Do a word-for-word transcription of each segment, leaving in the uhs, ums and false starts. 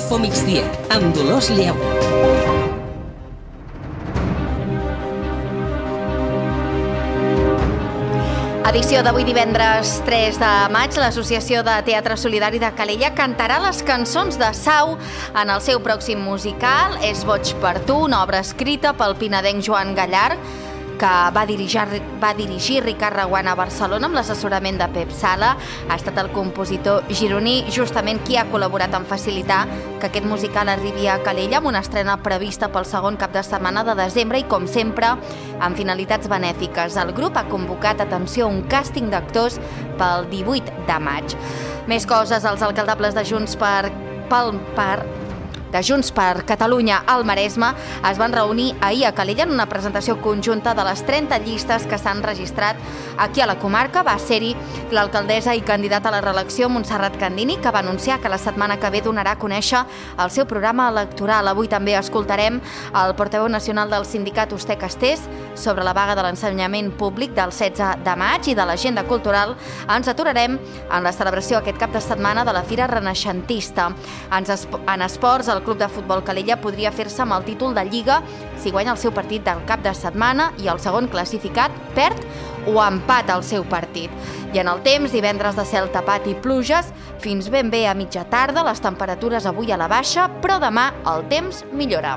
Info Migdia, amb Dolors Lleu. Edició d'avui divendres tres de maig, l'Associació de Teatre Solidari de Calella cantarà les cançons de Sau en el seu pròxim musical, És boig per tu, una obra escrita pel pinadenc Joan Gallard, que va dirigir, va dirigir Ricard Reguant a Barcelona amb l'assessorament de Pep Sala. Ha estat el compositor gironí justament qui ha col·laborat en facilitar que aquest musical arribi a Calella amb una estrena prevista pel segon cap de setmana de desembre i, com sempre, amb finalitats benèfiques. El grup ha convocat, atenció, un càsting d'actors pel divuit de maig. Més coses, els alcaldables de Junts per, pel, per de Junts per Catalunya al Maresme es van reunir ahir a Calella en una presentació conjunta de les trenta llistes que s'han registrat aquí a la comarca. Va ser-hi l'alcaldessa i candidata a la reelecció Montserrat Candini, que va anunciar que la setmana que ve donarà a conèixer el seu programa electoral. Avui també escoltarem el portaveu nacional del sindicat Oster Castés sobre la vaga de l'ensenyament públic del setze de maig i de l'agenda cultural. Ens aturarem en la celebració aquest cap de setmana de la Fira Renaixentista. En esports, el Club de Futbol Calella podria fer-se amb el títol de Lliga si guanya el seu partit del cap de setmana i el segon classificat perd o empata el seu partit. I en el temps, divendres de cel tapat i pluges, fins ben bé a mitja tarda, les temperatures avui a la baixa, però demà el temps millora.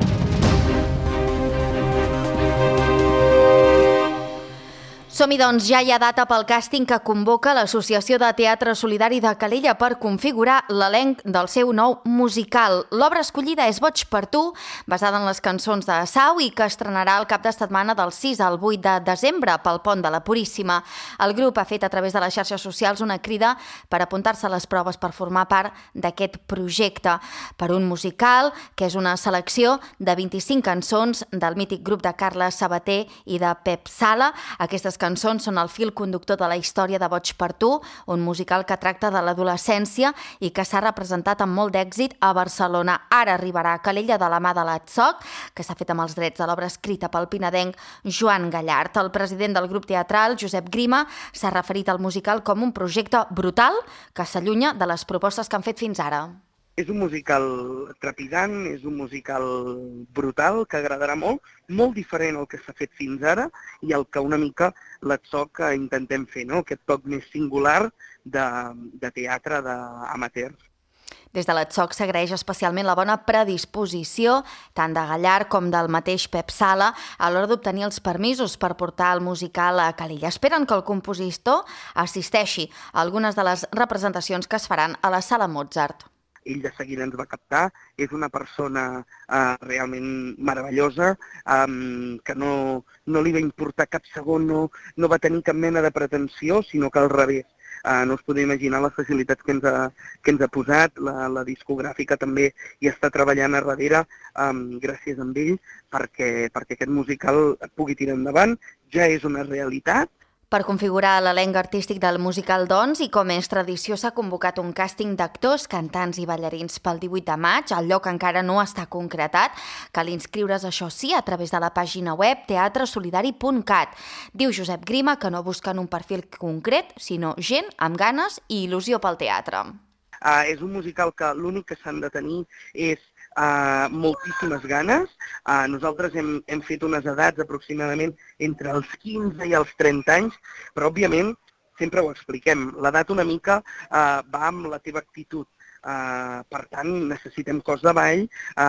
Som-hi, doncs, ja hi ha data pel càsting que convoca l'Associació de Teatre Solidari de Calella per configurar l'elenc del seu nou musical. L'obra escollida és Boig per tu, basada en les cançons de Sau i que estrenarà el cap de setmana del sis al vuit de desembre pel Pont de la Puríssima. El grup ha fet a través de les xarxes socials una crida per apuntar-se a les proves per formar part d'aquest projecte, per un musical que és una selecció de vint-i-cinc cançons del mític grup de Carles Sabater i de Pep Sala. Aquestes cançons són el fil conductor de la història de Boig per tu, un musical que tracta de l'adolescència i que s'ha representat amb molt d'èxit a Barcelona. Ara arribarà a Calella de la mà de l'A T S O C, que s'ha fet amb els drets de l'obra escrita pel pinadenc Joan Gallard. El president del grup teatral, Josep Grima, s'ha referit al musical com un projecte brutal que s'allunya de les propostes que han fet fins ara. És un musical trepidant, és un musical brutal, que agradarà molt, molt diferent al que s'ha fet fins ara i el que una mica l'A T S O C intentem fer, no? Aquest toc més singular de, de teatre d'amateur. Des de l'A T S O C s'agraeix especialment la bona predisposició tant de Gallard com del mateix Pep Sala a l'hora d'obtenir els permisos per portar el musical a Calella. Esperen que el compositor assisteixi a algunes de les representacions que es faran a la Sala Mozart. Ell de seguida ens va captar, és una persona eh, realment meravellosa, eh, que no, no li va importar cap segon, no, no va tenir cap mena de pretensió, sinó que al revés. Eh, no us podeu imaginar les facilitats que ens ha, que ens ha posat, la, la discogràfica també hi està treballant a darrere, eh, gràcies a ell, perquè, perquè aquest musical pugui tirar endavant, ja és una realitat. Per configurar l'elenc artístic del musical, doncs, i com és tradició, s'ha convocat un càsting d'actors, cantants i ballarins pel divuit de maig. El lloc encara no està concretat. Cal inscriure's, això sí, a través de la pàgina web teatre solidari punt cat. Diu Josep Grima que no busquen un perfil concret, sinó gent amb ganes i il·lusió pel teatre. Uh, és un musical que l'únic que s'han de tenir és Uh, moltíssimes ganes. Uh, nosaltres hem, hem fet unes edats aproximadament entre els quinze i els trenta anys, però òbviament sempre ho expliquem. L'edat una mica uh, va amb la teva actitud. Uh, per tant, necessitem cos de ball,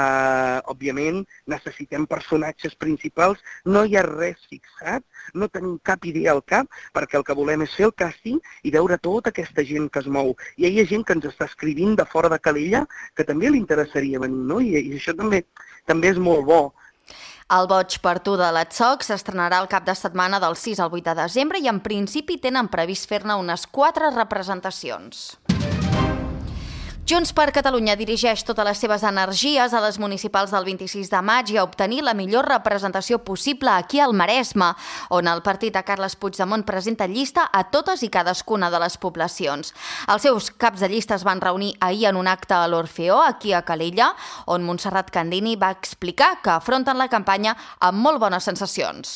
uh, òbviament necessitem personatges principals, no hi ha res fixat, no tenim cap idea al cap, perquè el que volem és fer el càsting i veure tota aquesta gent que es mou. I hi ha gent que ens està escrivint de fora de Calella que també li interessaria venir, no? I, i això també, també és molt bo. El Boig per tu de l'A T S O C s'estrenarà el cap de setmana del sis al vuit de desembre i en principi tenen previst fer-ne unes quatre representacions. Junts per Catalunya dirigeix totes les seves energies a les municipals del vint-i-sis de maig i a obtenir la millor representació possible aquí al Maresme, on el partit de Carles Puigdemont presenta llista a totes i cadascuna de les poblacions. Els seus caps de llista es van reunir ahir en un acte a l'Orfeó, aquí a Calella, on Montserrat Candini va explicar que afronten la campanya amb molt bones sensacions.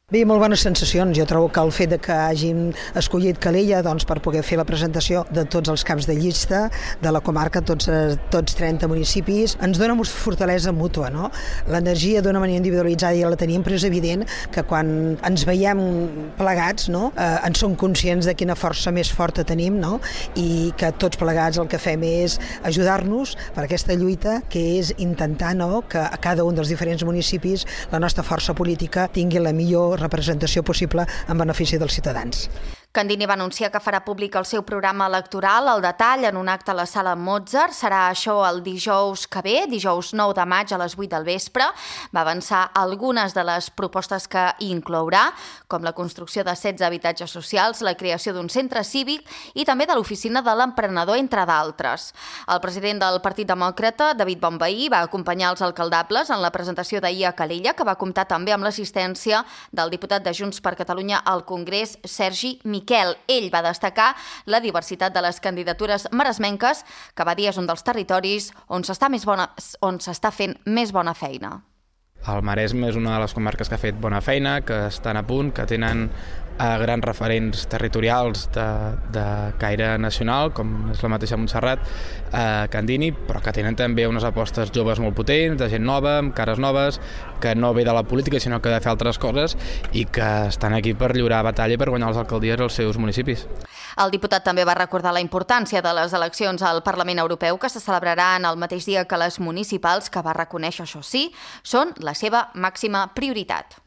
Bé, molt bones sensacions. Jo trobo que el fet de que hagin escollit Calella doncs, per poder fer la presentació de tots els caps de llista de la comarca, tots, tots trenta municipis, ens dona molt fortalesa mútua, no? L'energia d'una manera individualitzada ja la tenim, però és evident que quan ens veiem plegats, no? eh, ens som conscients de quina força més forta tenim, no? I que tots plegats el que fem és ajudar-nos per aquesta lluita, que és intentar, no?, que a cada un dels diferents municipis la nostra força política tingui la millor representació possible en benefici dels ciutadans. Candini va anunciar que farà públic el seu programa electoral, el detall en un acte a la Sala Mozart. Serà això el dijous que ve, dijous nou de maig a les vuit del vespre. Va avançar algunes de les propostes que hi inclourà, com la construcció de setze habitatges socials, la creació d'un centre cívic i també de l'oficina de l'emprenedor, entre d'altres. El president del Partit Demòcrata, David Bonvehí, va acompanyar els alcaldables en la presentació d'ahir a Calella, que va comptar també amb l'assistència del diputat de Junts per Catalunya al Congrés, Sergi Miquel. Ell va destacar la diversitat de les candidatures maresmenques, que va dir és un dels territoris on s'està més bona, on s'està fent més bona feina. El Maresme és una de les comarques que ha fet bona feina, que estan a punt, que tenen eh, grans referents territorials de, de caire nacional, com és la mateixa Montserrat, eh, Candini, però que tenen també unes apostes joves molt potents, de gent nova, amb cares noves, que no ve de la política, sinó que ha de fer altres coses i que estan aquí per lliurar batalla i per guanyar les alcaldies als seus municipis. El diputat també va recordar la importància de les eleccions al Parlament Europeu, que se celebraran el mateix dia que les municipals, que va reconèixer, això sí, són la seva màxima prioritat.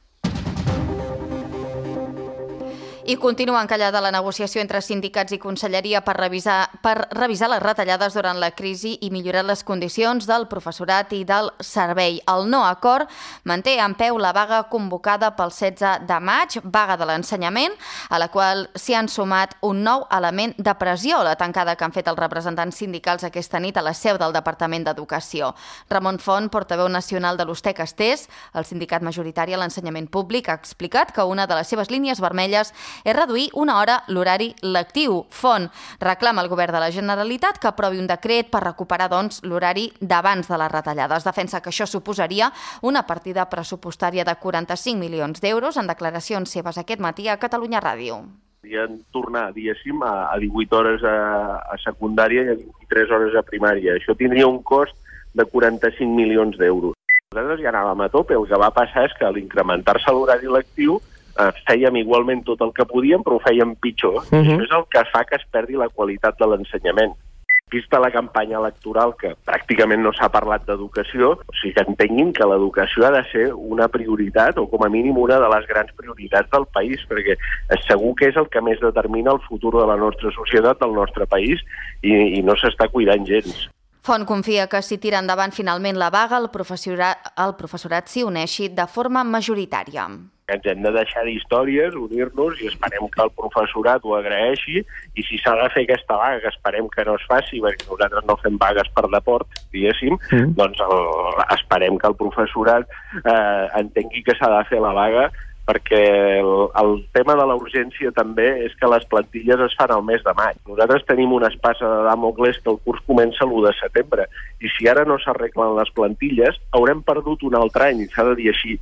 I continua encallada la negociació entre sindicats i conselleria per revisar, per revisar les retallades durant la crisi i millorar les condicions del professorat i del servei. El no acord manté en peu la vaga convocada pel setze de maig, vaga de l'ensenyament, a la qual s'hi han sumat un nou element de pressió, la tancada que han fet els representants sindicals aquesta nit a la seu del Departament d'Educació. Ramon Font, portaveu nacional de l'Ustec Estés, el sindicat majoritari a l'ensenyament públic, ha explicat que una de les seves línies vermelles és reduir una hora l'horari lectiu. Font reclama al govern de la Generalitat que aprovi un decret per recuperar doncs, l'horari d'abans de les retallades. Defensa que això suposaria una partida pressupostària de quaranta-cinc milions d'euros en declaracions seves aquest matí a Catalunya Ràdio. Podrien tornar, diguéssim, a divuit hores a, a secundària i a vint-i-tres hores a primària. Això tindria un cost de quaranta-cinc milions d'euros. Nosaltres ja anàvem a tope. El que va passar és que a l'incrementar-se l'horari lectiu fèiem igualment tot el que podíem, però ho fèiem pitjor. Uh -huh. Això és el que fa que es perdi la qualitat de l'ensenyament. Vista la campanya electoral, que pràcticament no s'ha parlat d'educació, o sigui que entenguin que l'educació ha de ser una prioritat, o com a mínim una de les grans prioritats del país, perquè segur que és el que més determina el futur de la nostra societat, del nostre país, i, i no s'està cuidant gens. Font confia que si tira endavant finalment la vaga, el professorat, el professorat s'hi uneixi de forma majoritària. Ens hem de deixar d'històries, unir-nos i esperem que el professorat ho agraeixi, i si s'ha de fer aquesta vaga, que esperem que no es faci, perquè nosaltres no fem vagues per deport, diguéssim, mm. doncs el, esperem que el professorat eh, entengui que s'ha de fer la vaga, perquè el, el tema de la urgència també és que les plantilles es fan al mes de maig. Nosaltres tenim una espasa de Dàmocles que el curs comença l'u de setembre, i si ara no s'arreglen les plantilles, haurem perdut un altre any, i s'ha de dir així.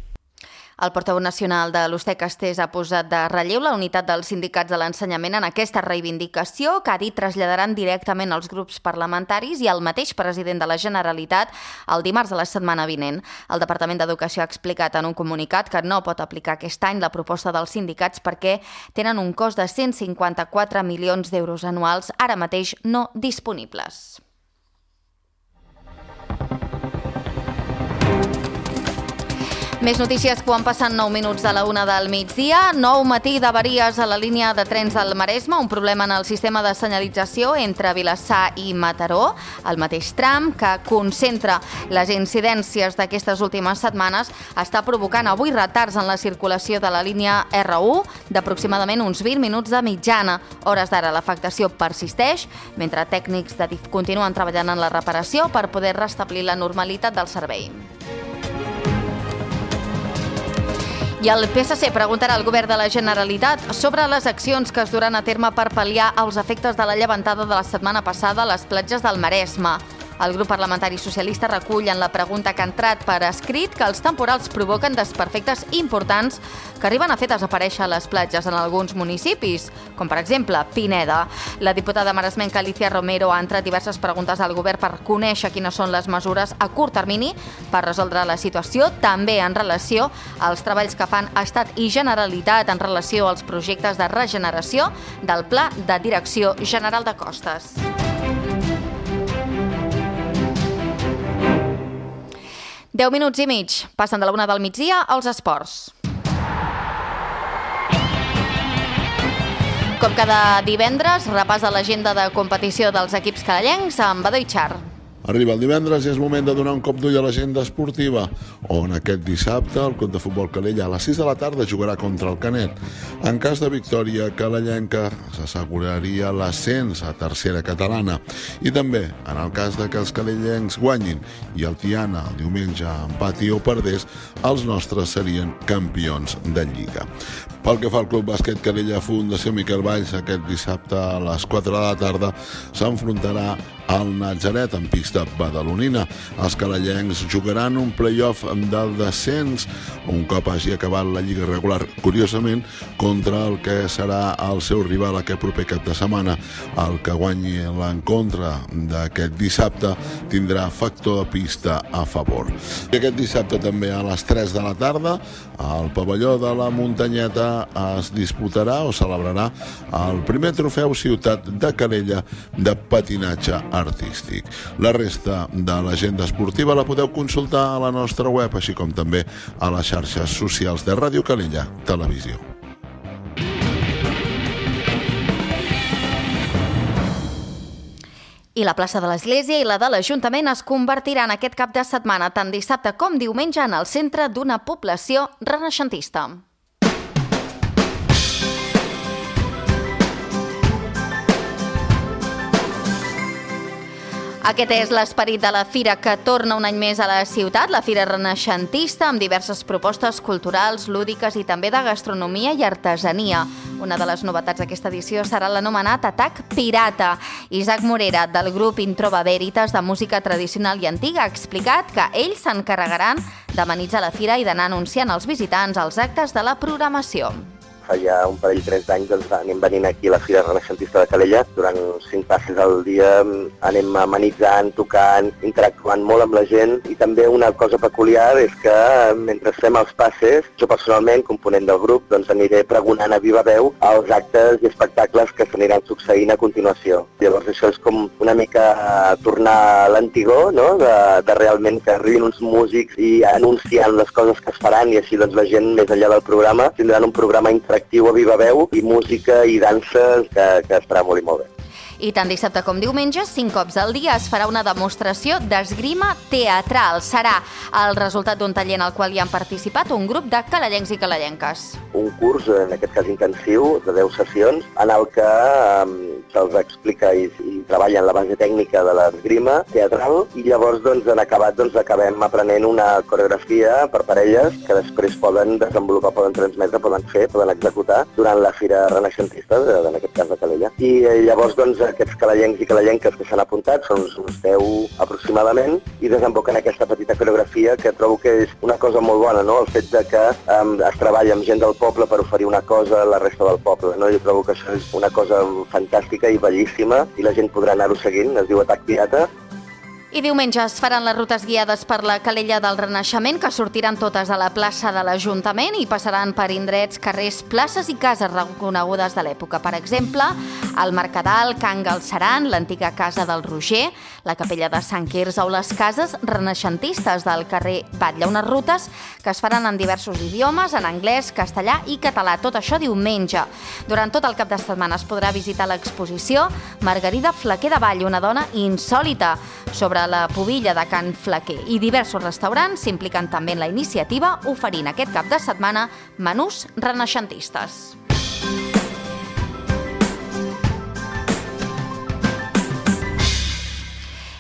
El portaveu nacional de l'Ustec Estés ha posat de relleu la unitat dels sindicats de l'ensenyament en aquesta reivindicació, que ha dit traslladaran directament als grups parlamentaris i al mateix president de la Generalitat el dimarts de la setmana vinent. El Departament d'Educació ha explicat en un comunicat que no pot aplicar aquest any la proposta dels sindicats perquè tenen un cost de cent cinquanta-quatre milions d'euros anuals ara mateix no disponibles. Més notícies quan passen nou minuts de la una del migdia. Nou matí d'avaries a la línia de trens del Maresme, un problema en el sistema de senyalització entre Vilassar i Mataró, el mateix tram que concentra les incidències d'aquestes últimes setmanes, està provocant avui retards en la circulació de la línia erre u d'aproximadament uns vint minuts de mitjana. Hores d'ara l'afectació persisteix, mentre tècnics de D I F continuen treballant en la reparació per poder restablir la normalitat del servei. I el P S C preguntarà al govern de la Generalitat sobre les accions que es duran a terme per pal·liar els efectes de la llevantada de la setmana passada a les platges del Maresme. El grup parlamentari socialista recull en la pregunta que ha entrat per escrit que els temporals provoquen desperfectes importants que arriben a fer desaparèixer les platges en alguns municipis, com per exemple Pineda. La diputada maresmenca Alicia Romero ha entrat diverses preguntes al govern per conèixer quines són les mesures a curt termini per resoldre la situació, també en relació als treballs que fan Estat i Generalitat en relació als projectes de regeneració del Pla de Direcció General de Costes. deu minuts i mig. Passen de la una del migdia als esports. Com cada divendres, repàs de l'agenda de competició dels equips calellencs amb Badó i Char. Arriba el divendres i és moment de donar un cop d'ull a l'agenda esportiva, on aquest dissabte el Club de Futbol Calella a les sis de la tarda jugarà contra el Canet. En cas de victòria calellenca s'asseguraria l'ascens a tercera catalana i també, en el cas de que els calellencs guanyin i el Tiana el diumenge empati o perdés, els nostres serien campions de Lliga. Pel que fa al Club Bàsquet Calella Fundació Miquel Valls, aquest dissabte a les quatre de la tarda s'enfrontarà al Natzaret en pista badalonina. Els calellencs jugaran un play-off del descens un cop hagi acabat la Lliga regular, curiosament, contra el que serà el seu rival aquest proper cap de setmana. El que guanyi l'encontre d'aquest dissabte tindrà factor de pista a favor. I aquest dissabte també a les tres de la tarda al pavelló de la Muntanyeta es disputarà o celebrarà el primer trofeu Ciutat de Calella de patinatge artístic. La resta de l'agenda esportiva la podeu consultar a la nostra web, així com també a les xarxes socials de Ràdio Calella Televisió. I la plaça de l'Església i la de l'Ajuntament es convertiran aquest cap de setmana, tant dissabte com diumenge, en el centre d'una població renaixentista. Aquest és l'esperit de la fira que torna un any més a la ciutat, la Fira Renaixentista, amb diverses propostes culturals, lúdiques i també de gastronomia i artesania. Una de les novetats d'aquesta edició serà l'anomenat Atac Pirata. Isaac Morera, del grup Introva Veritas de música tradicional i antiga, ha explicat que ells s'encarregaran d'amenitzar la fira i d'anar anunciant als visitants els actes de la programació. Fa ja un parell, tres anys, doncs, anem venint aquí a la Fira Renaixentista de Calella. Durant cinc passes al dia anem amenitzant, tocant, interactuant molt amb la gent. I també una cosa peculiar és que mentre fem els passes, jo personalment, component del grup, doncs aniré pregonant a viva veu els actes i espectacles que s'aniran succeint a continuació. Llavors això és com una mica tornar a l'antigor, no? de, de realment que arribin uns músics i anunciant les coses que es faran, i així doncs la gent, més enllà del programa, tindran un programa interactiu a viva veu i música i danses que, que estarà molt i molt bé. I tant dissabte com diumenge, cinc cops al dia, es farà una demostració d'esgrima teatral. Serà el resultat d'un taller en el qual hi han participat un grup de calellencs i calellenques. Un curs, en aquest cas intensiu, de deu sessions, en el que um, se'ls explica i, i treballa en la base tècnica de l'esgrima teatral, i llavors, doncs, en acabat, doncs, acabem aprenent una coreografia per parelles que després poden desenvolupar, poden transmetre, poden fer, poden executar durant la Fira Renaixentista, en aquest cas de Calella. I llavors, doncs, aquests calellencs i calellenques que s'han apuntat, són uns deu aproximadament, i desemboquen aquesta petita coreografia que trobo que és una cosa molt bona, no? El fet de que um, es treballa amb gent del poble per oferir una cosa a la resta del poble, no? Jo trobo que això és una cosa fantàstica i bellíssima, i la gent podrà anar-ho seguint. Es diu Atac Pirata. I diumenge es faran les rutes guiades per la Calella del Renaixement, que sortiran totes a la plaça de l'Ajuntament i passaran per indrets, carrers, places i cases reconegudes de l'època. Per exemple, el Mercadal, Can Galceran, l'antiga casa del Roger, la capella de Sant Quirze o les cases renaixentistes del carrer Batlle. Unes rutes que es faran en diversos idiomes, en anglès, castellà i català. Tot això diumenge. Durant tot el cap de setmana es podrà visitar l'exposició Margarida Flaquer de Vall, una dona insòlita, sobre la pubilla de Can Flaquer, i diversos restaurants s'impliquen també en la iniciativa, oferint aquest cap de setmana menús renaixentistes.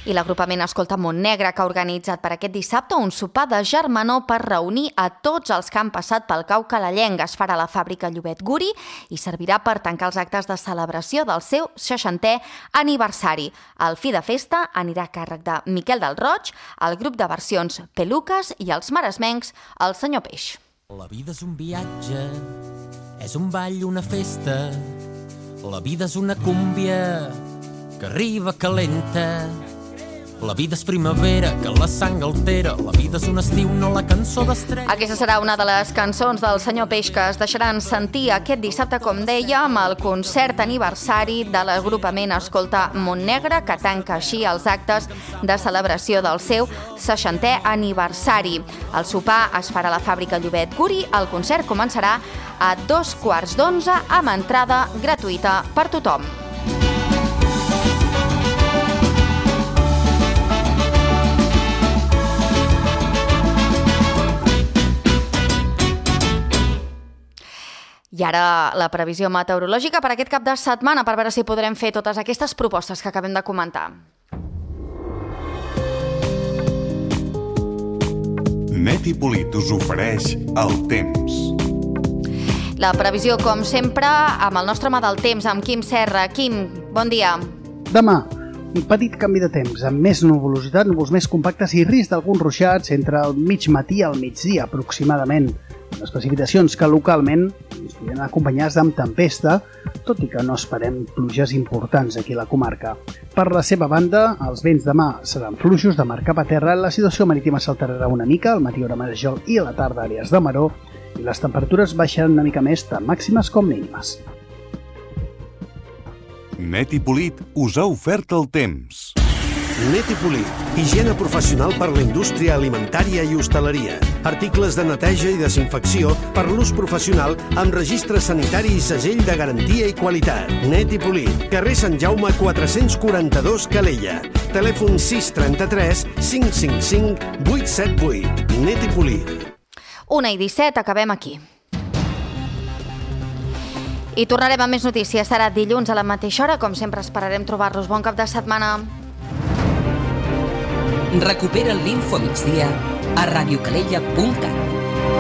I l'agrupament Escolta Montnegre, que ha organitzat per aquest dissabte un sopar de germanor per reunir a tots els que han passat pel cau calellenc. Es farà a la fàbrica Llobet Guri i servirà per tancar els actes de celebració del seu seixantè aniversari. El fi de festa anirà a càrrec de Miquel del Roig, el grup de versions Peluques i els maresmencs, el Senyor Peix. La vida és un viatge, és un ball, una festa. La vida és una cúmbia que arriba calenta. La vida és primavera, que la sang altera. La vida és un estiu, no la cançó d'estrella. Aquesta serà una de les cançons del Senyor Peix que es deixaran sentir aquest dissabte, com deia, amb el concert aniversari de l'agrupament Escolta Montnegre, que tanca així els actes de celebració del seu seixantè aniversari. El sopar es farà a la fàbrica Llobet Guri. El concert començarà a dos quarts d'onze amb entrada gratuïta per tothom. I ara la previsió meteorològica per aquest cap de setmana, per veure si podrem fer totes aquestes propostes que acabem de comentar. Net i Polit us ofereix el temps. La previsió, com sempre, amb el nostre home del temps, amb Quim Serra. Quim, bon dia. Demà, un petit canvi de temps, amb més nuvolositat, núvols més compactes i risc d'alguns ruixats entre el mig matí i el migdia, aproximadament. Les precipitacions que localment es podran acompanyar amb tempesta, tot i que no esperem pluges importants aquí a la comarca. Per la seva banda, els vents demà seran fluixos de mar cap a terra, la situació marítima s'alterarà una mica, al matí hora marejol i a la tarda àrees de maró, i les temperatures baixaran una mica més tant màximes com mínimes. Net i Polit us ha ofert el temps. Net i Polit, higiene professional per la indústria alimentària i hostaleria. Articles de neteja i desinfecció per l'ús professional amb registre sanitari i segell de garantia i qualitat. Net i Polit, carrer Sant Jaume quatre-cents quaranta-dos, Calella. Telèfon sis trenta-tres cinc cinc cinc vuit set vuit. Net i Polit. Una i disset, acabem aquí. I tornarem amb més notícies. Serà dilluns a la mateixa hora. Com sempre, esperarem trobar-los. Bon cap de setmana. Recupera l'Info Migdia a radiocalella punt cat.